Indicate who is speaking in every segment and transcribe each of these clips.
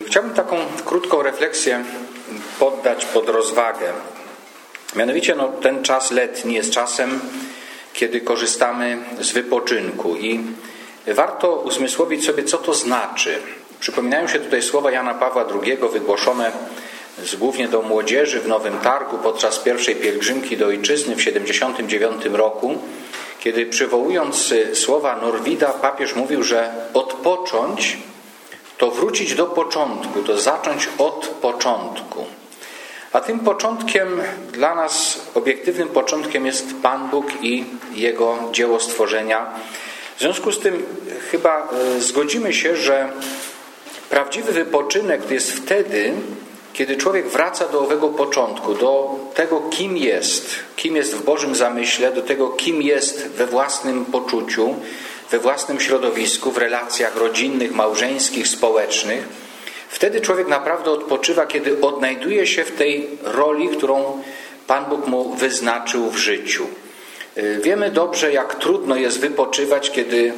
Speaker 1: Chciałbym taką krótką refleksję poddać pod rozwagę. Mianowicie ten czas letni jest czasem, kiedy korzystamy z wypoczynku i warto uzmysłowić sobie, co to znaczy. Przypominają się tutaj słowa Jana Pawła II wygłoszone głównie do młodzieży w Nowym Targu podczas pierwszej pielgrzymki do Ojczyzny w 1979 roku, kiedy przywołując słowa Norwida, papież mówił, że odpocząć to wrócić do początku, to zacząć od początku. A tym początkiem dla nas, obiektywnym początkiem jest Pan Bóg i Jego dzieło stworzenia. W związku z tym chyba zgodzimy się, że prawdziwy wypoczynek to jest wtedy, kiedy człowiek wraca do owego początku, do tego, kim jest w Bożym zamyśle, do tego, kim jest we własnym poczuciu, we własnym środowisku, w relacjach rodzinnych, małżeńskich, społecznych. Wtedy człowiek naprawdę odpoczywa, kiedy odnajduje się w tej roli, którą Pan Bóg mu wyznaczył w życiu. Wiemy dobrze, jak trudno jest wypoczywać, kiedy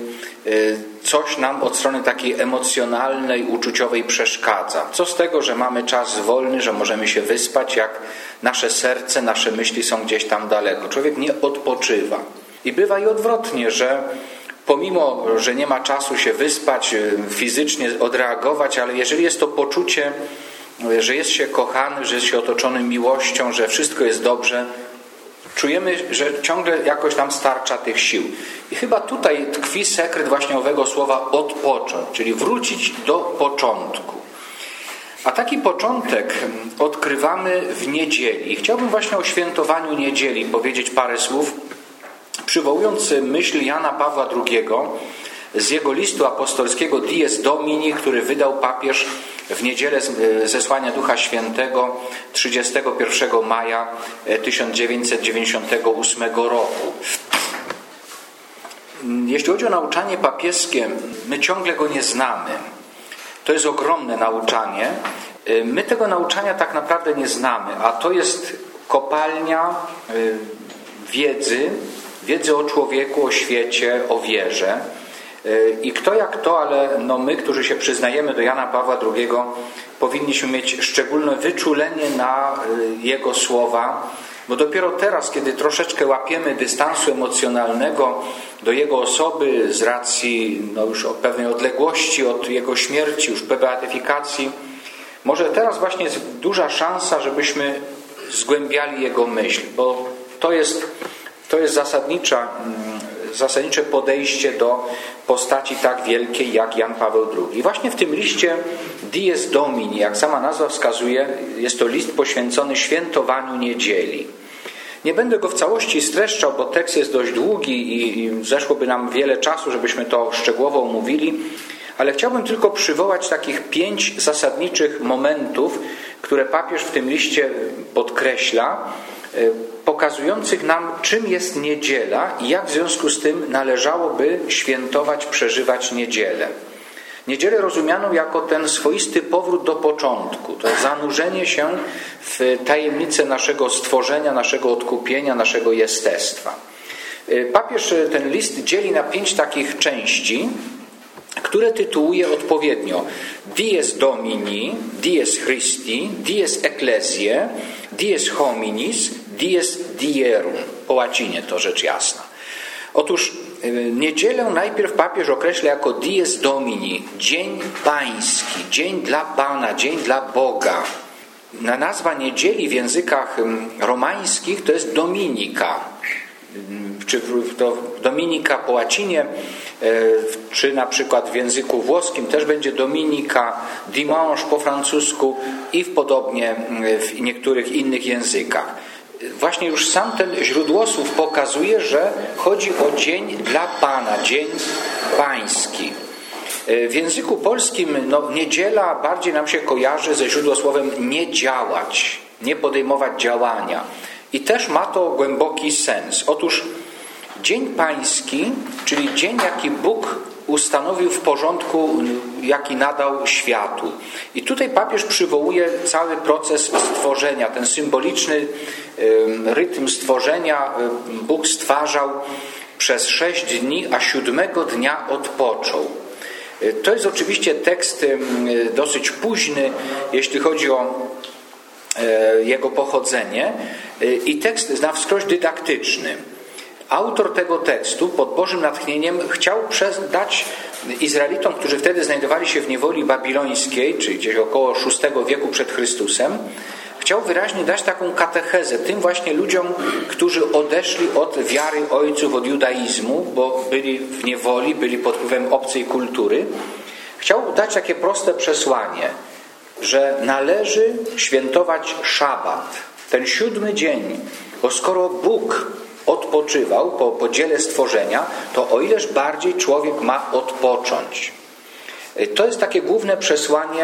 Speaker 1: coś nam od strony takiej emocjonalnej, uczuciowej przeszkadza. Co z tego, że mamy czas wolny, że możemy się wyspać, jak nasze serce, nasze myśli są gdzieś tam daleko. Człowiek nie odpoczywa. I bywa i odwrotnie, że pomimo, że nie ma czasu się wyspać, fizycznie odreagować, ale jeżeli jest to poczucie, że jest się kochany, że jest się otoczony miłością, że wszystko jest dobrze, czujemy, że ciągle jakoś nam starcza tych sił. I chyba tutaj tkwi sekret właśnie owego słowa odpocząć, czyli wrócić do początku. A taki początek odkrywamy w niedzieli. Chciałbym właśnie o świętowaniu niedzieli powiedzieć parę słów, przywołując myśl Jana Pawła II z jego listu apostolskiego Dies Domini, który wydał papież w niedzielę zesłania Ducha Świętego 31 maja 1998 roku. Jeśli chodzi o nauczanie papieskie, my ciągle go nie znamy. To jest ogromne nauczanie. My tego nauczania tak naprawdę nie znamy, a to jest kopalnia wiedzy o człowieku, o świecie, o wierze. I kto jak to, ale my, którzy się przyznajemy do Jana Pawła II, powinniśmy mieć szczególne wyczulenie na jego słowa, bo dopiero teraz, kiedy troszeczkę łapiemy dystansu emocjonalnego do jego osoby z racji już o pewnej odległości od jego śmierci, już beatyfikacji, może teraz właśnie jest duża szansa, żebyśmy zgłębiali jego myśl, bo to jest zasadnicze podejście do postaci tak wielkiej jak Jan Paweł II. Właśnie w tym liście Dies Domini, jak sama nazwa wskazuje, jest to list poświęcony świętowaniu niedzieli. Nie będę go w całości streszczał, bo tekst jest dość długi i zeszłoby nam wiele czasu, żebyśmy to szczegółowo omówili, ale chciałbym tylko przywołać takich 5 zasadniczych momentów, które papież w tym liście podkreśla, pokazujących nam, czym jest niedziela i jak w związku z tym należałoby świętować, przeżywać niedzielę. Niedzielę rozumianą jako ten swoisty powrót do początku, to zanurzenie się w tajemnicę naszego stworzenia, naszego odkupienia, naszego jestestwa. Papież ten list dzieli na 5 takich części, które tytułuje odpowiednio Dies Domini, Dies Christi, Dies Ecclesiae, Dies Hominis, Dies Dierum. Po łacinie to rzecz jasna. Otóż niedzielę najpierw papież określa jako Dies Domini, dzień pański, dzień dla Pana, dzień dla Boga. Nazwa niedzieli w językach romańskich to jest Dominika. Czy Dominika po łacinie, czy na przykład w języku włoskim też będzie Dominika, Dimanche po francusku i podobnie w niektórych innych językach. Właśnie już sam ten źródłosłów pokazuje, że chodzi o dzień dla Pana, dzień pański. W języku polskim niedziela bardziej nam się kojarzy ze źródłosłowem nie działać, nie podejmować działania. I też ma to głęboki sens. Otóż Dzień Pański, czyli dzień, jaki Bóg ustanowił w porządku, jaki nadał światu. I tutaj papież przywołuje cały proces stworzenia, ten symboliczny rytm stworzenia. Bóg stwarzał przez 6 dni, a 7 dnia odpoczął. To jest oczywiście tekst dosyć późny, jeśli chodzi o jego pochodzenie, i tekst na wskroś dydaktyczny. Autor tego tekstu pod Bożym natchnieniem chciał dać Izraelitom, którzy wtedy znajdowali się w niewoli babilońskiej, czyli gdzieś około VI wieku przed Chrystusem, chciał wyraźnie dać taką katechezę tym właśnie ludziom, którzy odeszli od wiary ojców, od judaizmu, bo byli w niewoli, byli pod wpływem obcej kultury. Chciał dać takie proste przesłanie, że należy świętować szabat, ten 7 dzień, bo skoro Bóg odpoczywał po dziele stworzenia, to o ileż bardziej człowiek ma odpocząć. To jest takie główne przesłanie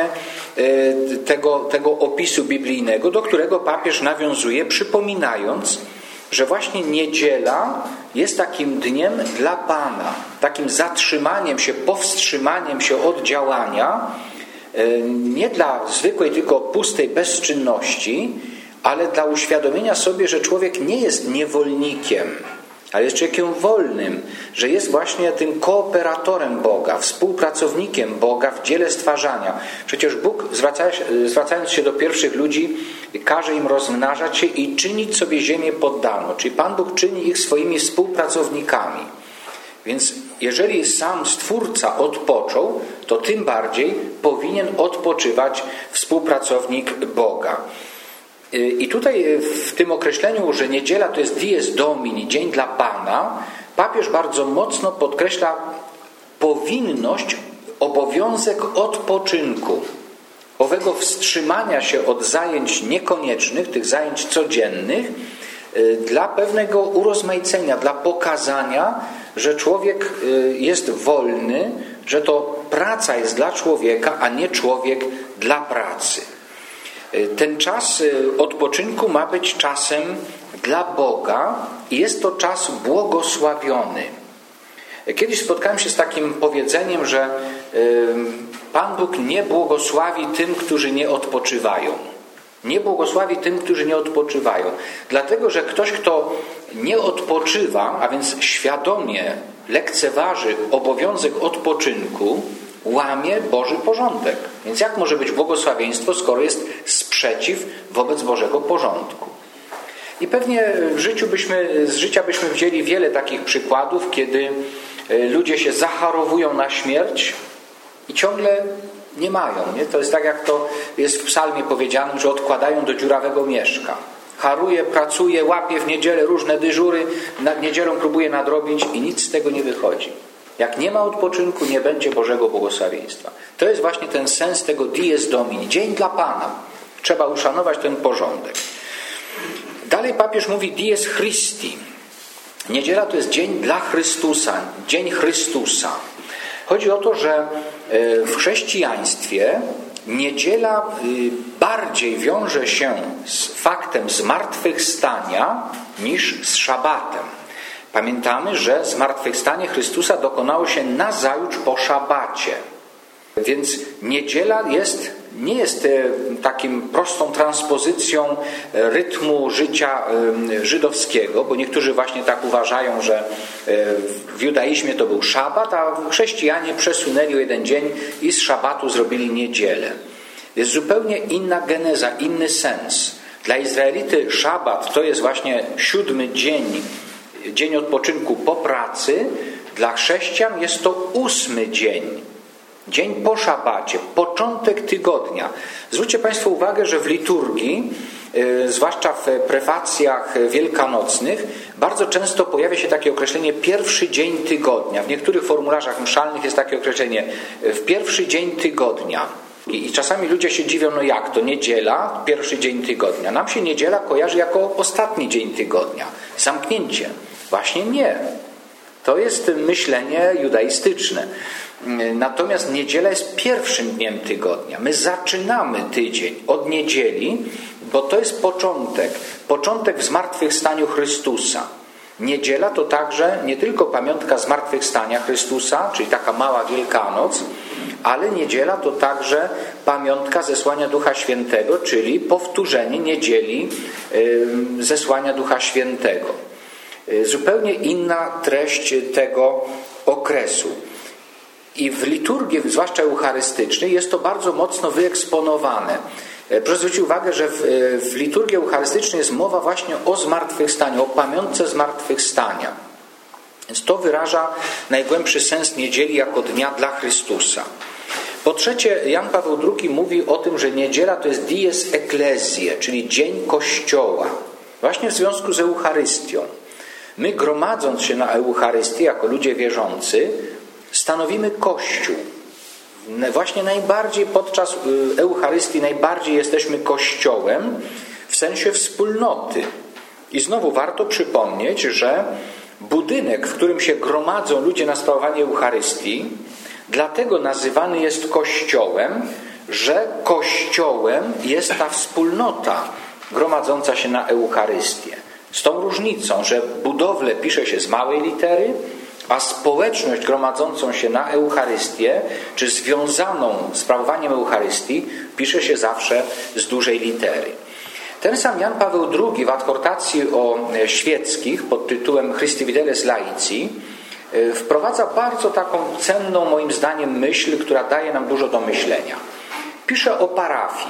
Speaker 1: tego opisu biblijnego, do którego papież nawiązuje, przypominając, że właśnie niedziela jest takim dniem dla Pana, takim zatrzymaniem się, powstrzymaniem się od działania, nie dla zwykłej, tylko pustej bezczynności, ale dla uświadomienia sobie, że człowiek nie jest niewolnikiem, ale jest człowiekiem wolnym, że jest właśnie tym kooperatorem Boga, współpracownikiem Boga w dziele stwarzania. Przecież Bóg, zwracając się do pierwszych ludzi, każe im rozmnażać się i czynić sobie ziemię poddaną. Czyli Pan Bóg czyni ich swoimi współpracownikami. Więc jeżeli sam Stwórca odpoczął, to tym bardziej powinien odpoczywać współpracownik Boga. I tutaj w tym określeniu, że niedziela to jest dies domini, dzień dla Pana, papież bardzo mocno podkreśla powinność, obowiązek odpoczynku, owego wstrzymania się od zajęć niekoniecznych, tych zajęć codziennych, dla pewnego urozmaicenia, dla pokazania, że człowiek jest wolny, że to praca jest dla człowieka, a nie człowiek dla pracy. Ten czas odpoczynku ma być czasem dla Boga i jest to czas błogosławiony. Kiedyś spotkałem się z takim powiedzeniem, że Pan Bóg nie błogosławi tym, którzy nie odpoczywają. Nie błogosławi tym, którzy nie odpoczywają. Dlatego, że ktoś, kto nie odpoczywa, a więc świadomie lekceważy obowiązek odpoczynku, łamie Boży porządek. Więc jak może być błogosławieństwo, skoro jest sprzeciw wobec Bożego porządku? I pewnie z życia byśmy wzięli wiele takich przykładów, kiedy ludzie się zacharowują na śmierć i ciągle nie mają. Nie? To jest tak, jak to jest w psalmie powiedziane, że odkładają do dziurawego mieszka. Haruje, pracuje, łapie w niedzielę różne dyżury, nad niedzielą próbuje nadrobić i nic z tego nie wychodzi. Jak nie ma odpoczynku, nie będzie Bożego błogosławieństwa. To jest właśnie ten sens tego dies domini, dzień dla Pana. Trzeba uszanować ten porządek. Dalej papież mówi dies Christi. Niedziela to jest dzień dla Chrystusa, dzień Chrystusa. Chodzi o to, że w chrześcijaństwie niedziela bardziej wiąże się z faktem zmartwychwstania niż z szabatem. Pamiętamy, że zmartwychwstanie Chrystusa dokonało się nazajutrz po szabacie. Więc niedziela nie jest takim prostą transpozycją rytmu życia żydowskiego, bo niektórzy właśnie tak uważają, że w judaizmie to był szabat, a chrześcijanie przesunęli o jeden dzień i z szabatu zrobili niedzielę. Jest zupełnie inna geneza, inny sens. Dla Izraelity szabat to jest właśnie 7 dzień odpoczynku po pracy. Dla chrześcijan jest to 8 dzień. Dzień po szabacie, początek tygodnia. Zwróćcie Państwo uwagę, że w liturgii, zwłaszcza w prefacjach wielkanocnych, bardzo często pojawia się takie określenie pierwszy dzień tygodnia. W niektórych formularzach mszalnych jest takie określenie w pierwszy dzień tygodnia. I czasami ludzie się dziwią, no jak to niedziela, pierwszy dzień tygodnia. Nam się niedziela kojarzy jako ostatni dzień tygodnia. Zamknięcie. Właśnie nie. To jest myślenie judaistyczne. Natomiast niedziela jest pierwszym dniem tygodnia. My zaczynamy tydzień od niedzieli, bo to jest początek w zmartwychwstaniu Chrystusa. Niedziela to także nie tylko pamiątka zmartwychwstania Chrystusa, czyli taka mała Wielkanoc, ale niedziela to także pamiątka zesłania Ducha Świętego, czyli powtórzenie niedzieli zesłania Ducha Świętego. Zupełnie inna treść tego okresu. I w liturgii, zwłaszcza eucharystycznej, jest to bardzo mocno wyeksponowane. Proszę zwrócić uwagę, że w liturgii eucharystycznej jest mowa właśnie o zmartwychwstaniu, o pamiątce zmartwychwstania. Więc to wyraża najgłębszy sens niedzieli jako dnia dla Chrystusa. Po trzecie, Jan Paweł II mówi o tym, że niedziela to jest dies ecclesiae, czyli dzień Kościoła. Właśnie w związku z Eucharystią. My, gromadząc się na Eucharystię jako ludzie wierzący, stanowimy Kościół. Właśnie najbardziej podczas Eucharystii najbardziej jesteśmy Kościołem w sensie wspólnoty. I znowu warto przypomnieć, że budynek, w którym się gromadzą ludzie na sprawowanie Eucharystii, dlatego nazywany jest Kościołem, że Kościołem jest ta wspólnota gromadząca się na Eucharystię. Z tą różnicą, że budowlę pisze się z małej litery, a społeczność gromadzącą się na Eucharystię, czy związaną z sprawowaniem Eucharystii, pisze się zawsze z dużej litery. Ten sam Jan Paweł II w adhortacji o świeckich pod tytułem Christi Fideles Laici wprowadza bardzo taką cenną moim zdaniem myśl, która daje nam dużo do myślenia. Pisze o parafii.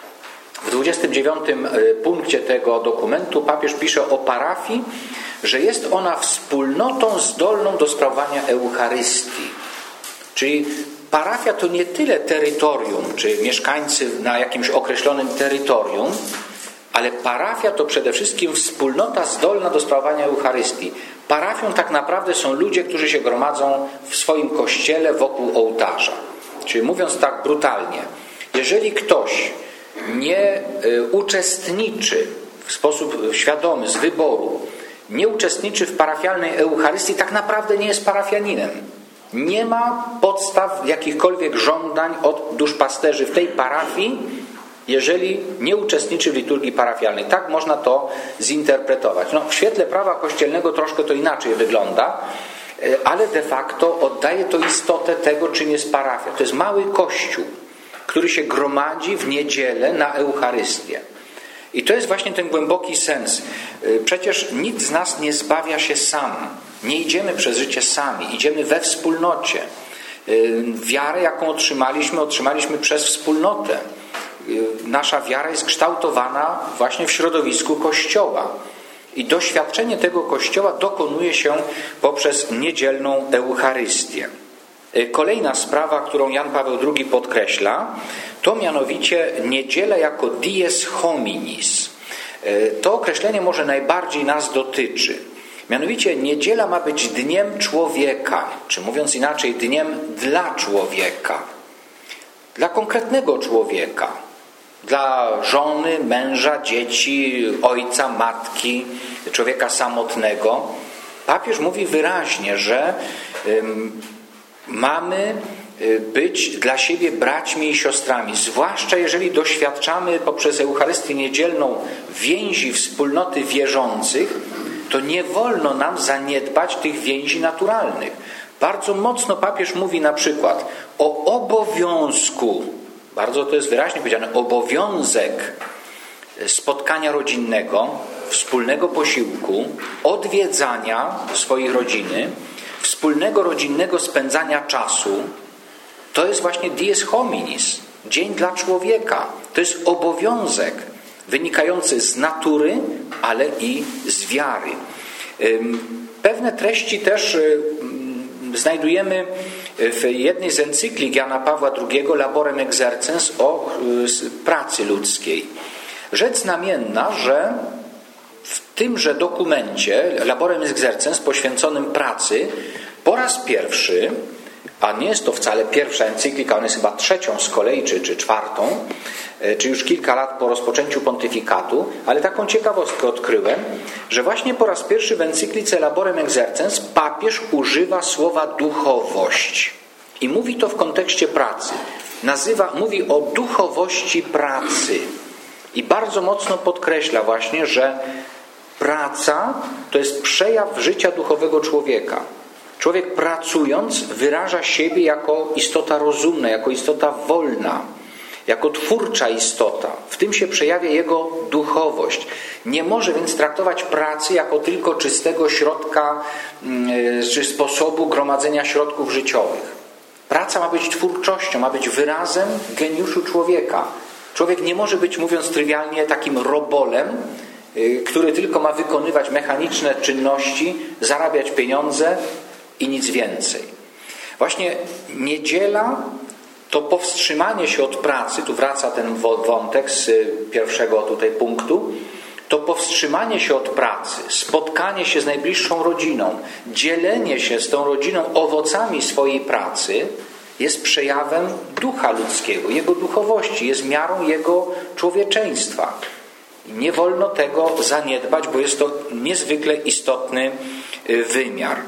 Speaker 1: W 29 punkcie tego dokumentu papież pisze o parafii, że jest ona wspólnotą zdolną do sprawowania Eucharystii. Czyli parafia to nie tyle terytorium, czy mieszkańcy na jakimś określonym terytorium, ale parafia to przede wszystkim wspólnota zdolna do sprawowania Eucharystii. Parafią tak naprawdę są ludzie, którzy się gromadzą w swoim kościele wokół ołtarza. Czyli mówiąc tak brutalnie, jeżeli ktoś nie uczestniczy w sposób świadomy, z wyboru, nie uczestniczy w parafialnej Eucharystii, tak naprawdę nie jest parafianinem. Nie ma podstaw jakichkolwiek żądań od duszpasterzy w tej parafii, jeżeli nie uczestniczy w liturgii parafialnej. Tak można to zinterpretować. W świetle prawa kościelnego troszkę to inaczej wygląda, ale de facto oddaje to istotę tego, czym jest parafia. To jest mały kościół, który się gromadzi w niedzielę na Eucharystię. I to jest właśnie ten głęboki sens. Przecież nikt z nas nie zbawia się sam. Nie idziemy przez życie sami. Idziemy we wspólnocie. Wiarę, jaką otrzymaliśmy przez wspólnotę. Nasza wiara jest kształtowana właśnie w środowisku Kościoła. I doświadczenie tego Kościoła dokonuje się poprzez niedzielną Eucharystię. Kolejna sprawa, którą Jan Paweł II podkreśla, to mianowicie niedziela jako dies hominis. To określenie może najbardziej nas dotyczy. Mianowicie niedziela ma być dniem człowieka, czy mówiąc inaczej, dniem dla człowieka. Dla konkretnego człowieka. Dla żony, męża, dzieci, ojca, matki, człowieka samotnego. Papież mówi wyraźnie, że mamy być dla siebie braćmi i siostrami, zwłaszcza jeżeli doświadczamy poprzez Eucharystię niedzielną więzi wspólnoty wierzących, to nie wolno nam zaniedbać tych więzi naturalnych. Bardzo mocno papież mówi na przykład o obowiązku, bardzo to jest wyraźnie powiedziane, obowiązek spotkania rodzinnego, wspólnego posiłku, odwiedzania swojej rodziny, wspólnego rodzinnego spędzania czasu. To jest właśnie dies hominis, dzień dla człowieka. To jest obowiązek wynikający z natury, ale i z wiary. Pewne treści też znajdujemy w jednej z encyklik Jana Pawła II, Laborem Exercens, o pracy ludzkiej. Rzecz znamienna, że w tymże dokumencie Laborem Exercens poświęconym pracy po raz pierwszy, a nie jest to wcale pierwsza encyklika, ona jest chyba trzecią z kolei, czy czwartą, czy już kilka lat po rozpoczęciu pontyfikatu, ale taką ciekawostkę odkryłem, że właśnie po raz pierwszy w encyklice Laborem Exercens papież używa słowa duchowość. I mówi to w kontekście pracy. Mówi o duchowości pracy. I bardzo mocno podkreśla właśnie, że praca to jest przejaw życia duchowego człowieka. Człowiek pracując wyraża siebie jako istota rozumna, jako istota wolna, jako twórcza istota. W tym się przejawia jego duchowość. Nie może więc traktować pracy jako tylko czystego środka czy sposobu gromadzenia środków życiowych. Praca ma być twórczością, ma być wyrazem geniuszu człowieka. Człowiek nie może być, mówiąc trywialnie, takim robolem, który tylko ma wykonywać mechaniczne czynności, zarabiać pieniądze i nic więcej. Właśnie niedziela to powstrzymanie się od pracy, tu wraca ten wątek z pierwszego tutaj punktu, to powstrzymanie się od pracy, spotkanie się z najbliższą rodziną, dzielenie się z tą rodziną owocami swojej pracy jest przejawem ducha ludzkiego, jego duchowości, jest miarą jego człowieczeństwa. Nie wolno tego zaniedbać, bo jest to niezwykle istotny wymiar.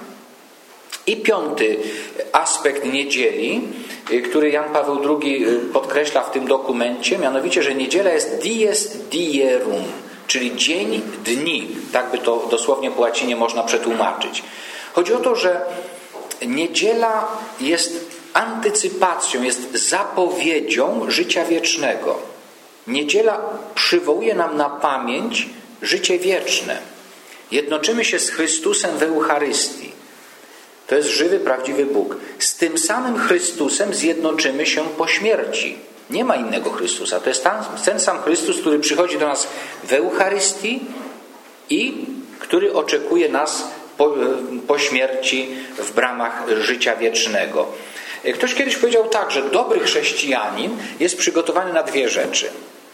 Speaker 1: I piąty aspekt niedzieli, który Jan Paweł II podkreśla w tym dokumencie, mianowicie, że niedziela jest dies dierum, czyli dzień dni. Tak by to dosłownie po łacinie można przetłumaczyć. Chodzi o to, że niedziela jest antycypacją, jest zapowiedzią życia wiecznego. Niedziela przywołuje nam na pamięć życie wieczne. Jednoczymy się z Chrystusem w Eucharystii. To jest żywy, prawdziwy Bóg. Z tym samym Chrystusem zjednoczymy się po śmierci. Nie ma innego Chrystusa. To jest ten sam Chrystus, który przychodzi do nas w Eucharystii i który oczekuje nas po śmierci w bramach życia wiecznego. Ktoś kiedyś powiedział tak, że dobry chrześcijanin jest przygotowany na dwie rzeczy.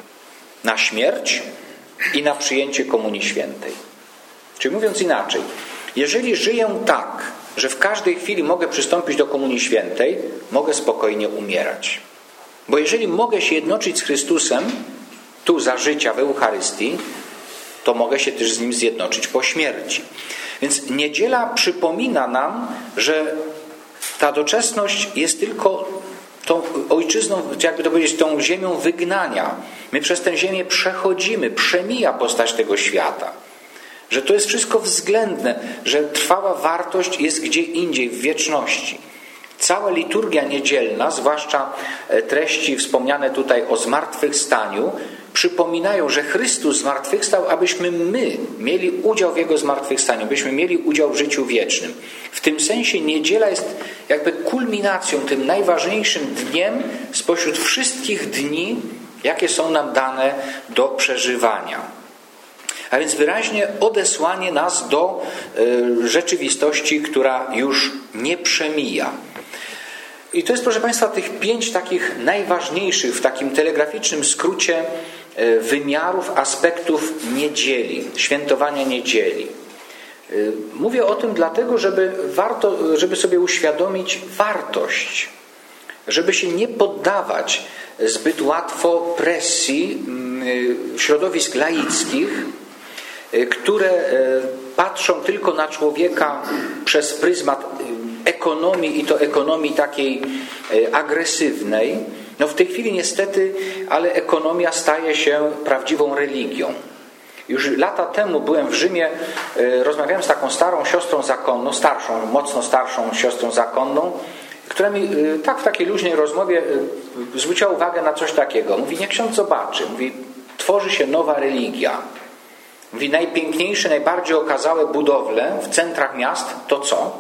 Speaker 1: Na śmierć i na przyjęcie Komunii Świętej. Czyli mówiąc inaczej, jeżeli żyję tak, że w każdej chwili mogę przystąpić do Komunii Świętej, mogę spokojnie umierać. Bo jeżeli mogę się jednoczyć z Chrystusem tu za życia w Eucharystii, to mogę się też z Nim zjednoczyć po śmierci. Więc niedziela przypomina nam, że ta doczesność jest tylko tą ojczyzną, jakby to powiedzieć, tą ziemią wygnania. My przez tę ziemię przechodzimy, przemija postać tego świata. Że to jest wszystko względne, że trwała wartość jest gdzie indziej, w wieczności. Cała liturgia niedzielna, zwłaszcza treści wspomniane tutaj o zmartwychwstaniu, przypominają, że Chrystus zmartwychwstał, abyśmy my mieli udział w Jego zmartwychwstaniu, byśmy mieli udział w życiu wiecznym. W tym sensie niedziela jest jakby kulminacją, tym najważniejszym dniem spośród wszystkich dni, jakie są nam dane do przeżywania. A więc wyraźnie odesłanie nas do rzeczywistości, która już nie przemija. I to jest, proszę Państwa, tych 5 takich najważniejszych w takim telegraficznym skrócie wymiarów, aspektów niedzieli, świętowania niedzieli. Mówię o tym dlatego, żeby sobie uświadomić wartość, żeby się nie poddawać zbyt łatwo presji środowisk laickich, które patrzą tylko na człowieka przez pryzmat ekonomii i to ekonomii takiej agresywnej. No w tej chwili niestety, ale ekonomia staje się prawdziwą religią. Już lata temu byłem w Rzymie, rozmawiałem z taką starą siostrą zakonną, mocno starszą siostrą zakonną, która mi tak w takiej luźnej rozmowie zwróciła uwagę na coś takiego. Mówi, niech ksiądz zobaczy. Mówi, tworzy się nowa religia. Mówi, najpiękniejsze, najbardziej okazałe budowle w centrach miast to co?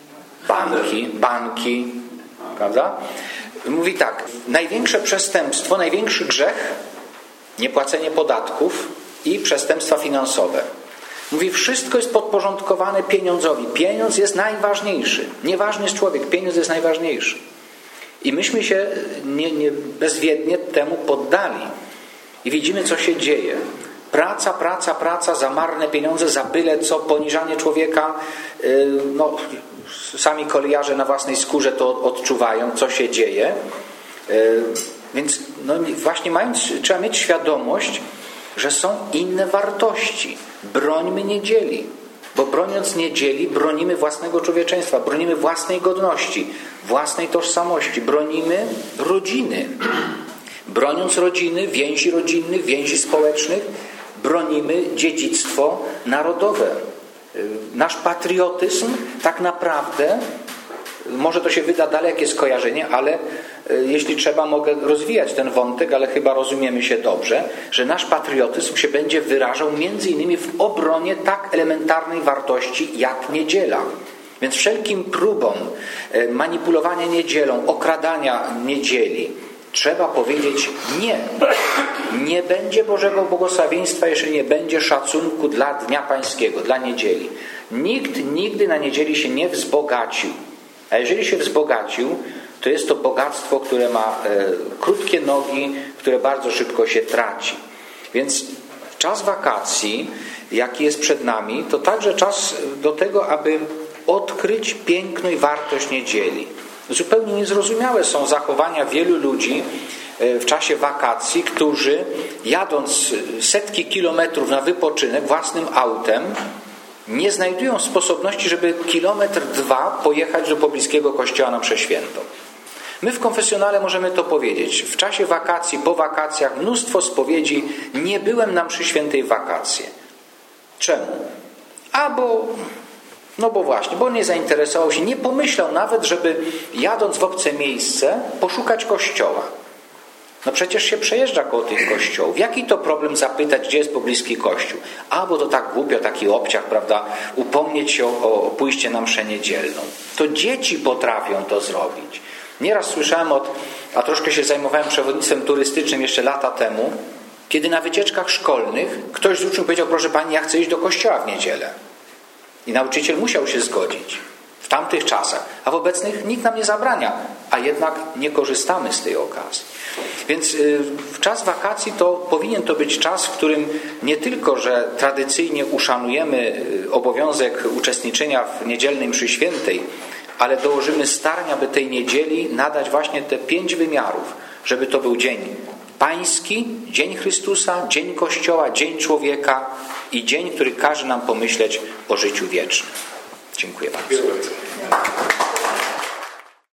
Speaker 1: Banki, prawda? Mówi tak, największe przestępstwo, największy grzech, niepłacenie podatków i przestępstwa finansowe. Mówi, wszystko jest podporządkowane pieniądzowi. Pieniądz jest najważniejszy. Nieważny jest człowiek, pieniądz jest najważniejszy. I myśmy się bezwiednie temu poddali. I widzimy, co się dzieje. Praca, za marne pieniądze, za byle co, poniżanie człowieka. No, sami kolejarze na własnej skórze to odczuwają, co się dzieje. Więc no, właśnie trzeba mieć świadomość, że są inne wartości. Brońmy niedzieli. Bo broniąc niedzieli, bronimy własnego człowieczeństwa, bronimy własnej godności, własnej tożsamości, bronimy rodziny. Broniąc rodziny, więzi rodzinnych, więzi społecznych, bronimy dziedzictwo narodowe. Nasz patriotyzm tak naprawdę, może to się wyda dalekie skojarzenie, ale jeśli trzeba, mogę rozwijać ten wątek, ale chyba rozumiemy się dobrze, że nasz patriotyzm się będzie wyrażał między innymi w obronie tak elementarnej wartości jak niedziela. Więc wszelkim próbom manipulowania niedzielą, okradania niedzieli trzeba powiedzieć nie. Nie będzie Bożego błogosławieństwa, jeżeli nie będzie szacunku dla Dnia Pańskiego, dla niedzieli. Nikt nigdy na niedzieli się nie wzbogacił. A jeżeli się wzbogacił, to jest to bogactwo, które ma krótkie nogi, które bardzo szybko się traci. Więc czas wakacji, jaki jest przed nami, to także czas do tego, aby odkryć piękno i wartość niedzieli. Zupełnie niezrozumiałe są zachowania wielu ludzi w czasie wakacji, którzy jadąc setki kilometrów na wypoczynek własnym autem, nie znajdują sposobności, żeby 1-2 kilometry pojechać do pobliskiego kościoła na mszę świętą. My w konfesjonale możemy to powiedzieć. W czasie wakacji, po wakacjach mnóstwo spowiedzi. Nie byłem na mszy świętej w wakacje. Czemu? Bo właśnie, bo nie zainteresował się, nie pomyślał nawet, żeby jadąc w obce miejsce poszukać kościoła. No przecież się przejeżdża koło tych kościołów. Jaki to problem zapytać, gdzie jest pobliski kościół? Bo to tak głupio, taki obciach, prawda, upomnieć się o pójście na mszę niedzielną. To dzieci potrafią to zrobić. Nieraz słyszałem a troszkę się zajmowałem przewodnictwem turystycznym jeszcze lata temu, kiedy na wycieczkach szkolnych ktoś z uczniów powiedział: proszę pani, ja chcę iść do kościoła w niedzielę. I nauczyciel musiał się zgodzić w tamtych czasach. A w obecnych nikt nam nie zabrania, a jednak nie korzystamy z tej okazji. Więc w czas wakacji powinien to być czas, w którym nie tylko, że tradycyjnie uszanujemy obowiązek uczestniczenia w niedzielnej mszy świętej, ale dołożymy starań, aby tej niedzieli nadać właśnie te 5 wymiarów, żeby to był dzień Pański, dzień Chrystusa, dzień Kościoła, dzień człowieka i dzień, który każe nam pomyśleć o życiu wiecznym. Dziękuję bardzo.